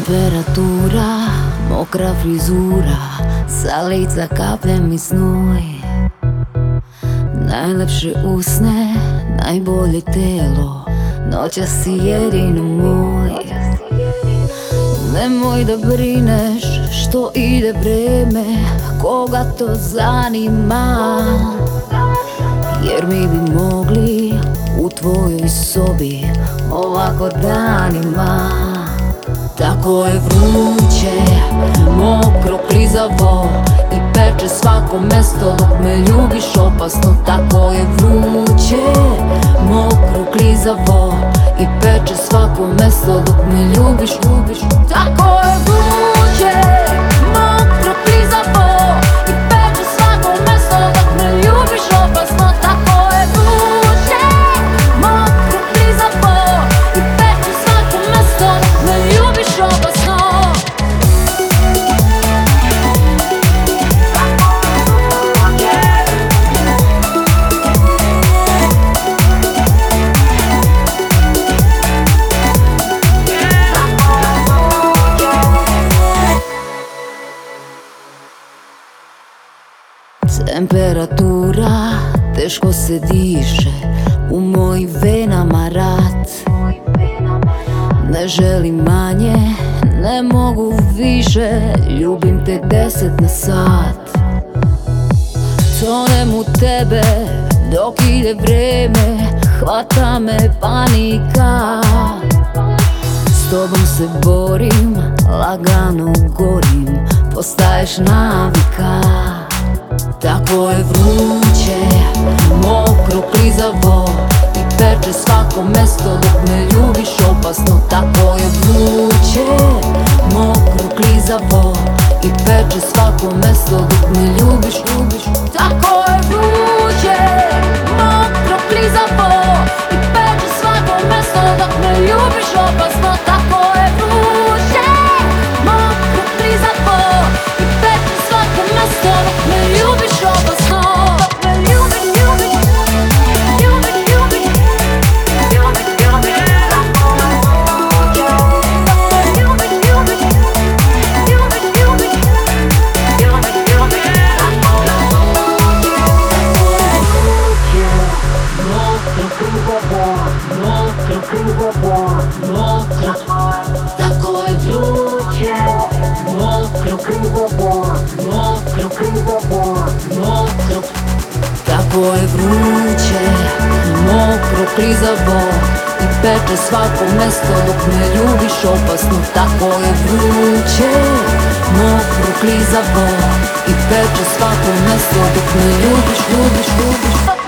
Temperatura, mokra frizura, sa lica kaplje mi snuj. Najlepše usne, najbolje telo, noćas si jedino moj. Nemoj da brineš što ide vreme, koga to zanima, jer mi bi mogli u tvojoj sobi ovako danima. Tako je vruće, mokro, klizavo i peče svako mesto dok me ljubiš opasno. Tako je vruće, mokro, klizavo i peče svako mesto dok me ljubiš. Tako je vruće, mokro, klizavo i peče svako mesto dok me ljubiš opasno. Tako je vruće, mokro, klizavo i peče svako mesto dok me ljubiš opasno. Temperatura, teško se diše, u mojim venama rat. Ne želim manje, ne mogu više, ljubim te 10 na sat. Tonem u tebe dok ide vreme, hvata me panika. S tobom se borim, lagano gorim, postaješ navika. Tako je vruće, mokro, klizavo i peče svako mesto dok me ljubiš opasno. Tako je vruće, mokro, klizavo i peče svako mesto dok me ljubiš. Tako je vruće, mokro, klizavo i peče svako mesto dok me ljubiš opasno. Tako je vruće, mokro, klizavo i peče svako mesto dok me ljubiš opasno. Tako je vruće, mokro, klizavo, tako je vruće, mokro, klizavo i peče svako mesto dok me ljubiš opasno. Tako je vruće, mokro, klizavo i peče svako mesto dok me ljubiš.